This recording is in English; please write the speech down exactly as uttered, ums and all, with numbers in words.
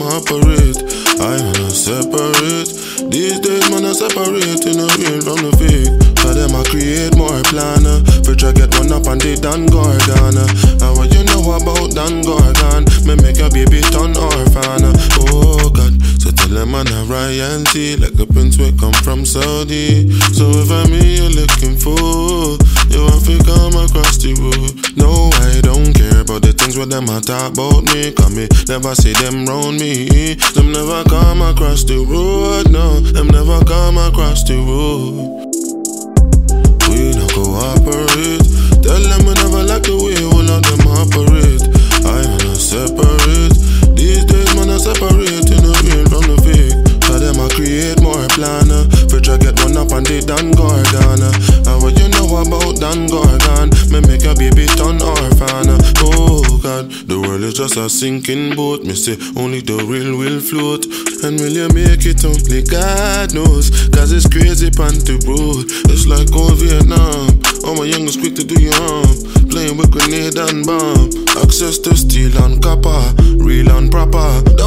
operate. I wanna separate. These days, man, I separate in the real from the fake. For them, I create more planner. Future get one up and they done Gorgana. And what you know about Dan Gorgon? Me make your baby turn orphan. Oh God, so tell them I'm a royalty, like the prince will come from Saudi. So if I'm me you're looking for, you have to come across the road. No, I don't care about the things with them I talk about me. Cause me never see them round me. Them never come across the road, no. Them never come across the road. We no cooperate. Tell them we never like the way all of them operate. I wanna separate. These days man I separate in the real from the fake. For them I create more planner. Future get one up and they done Gorgana. And what you know about Dan Gorgon? Me make your baby turn orphan. Oh God, the world is just a sinking boat. Me say only the real will float. And will you make it? Only God knows. Cause it's crazy pan the road. It's like old Vietnam. All my youngest quick to do your harm. Playing with grenade and bomb. Access to steel and copper. Real and proper.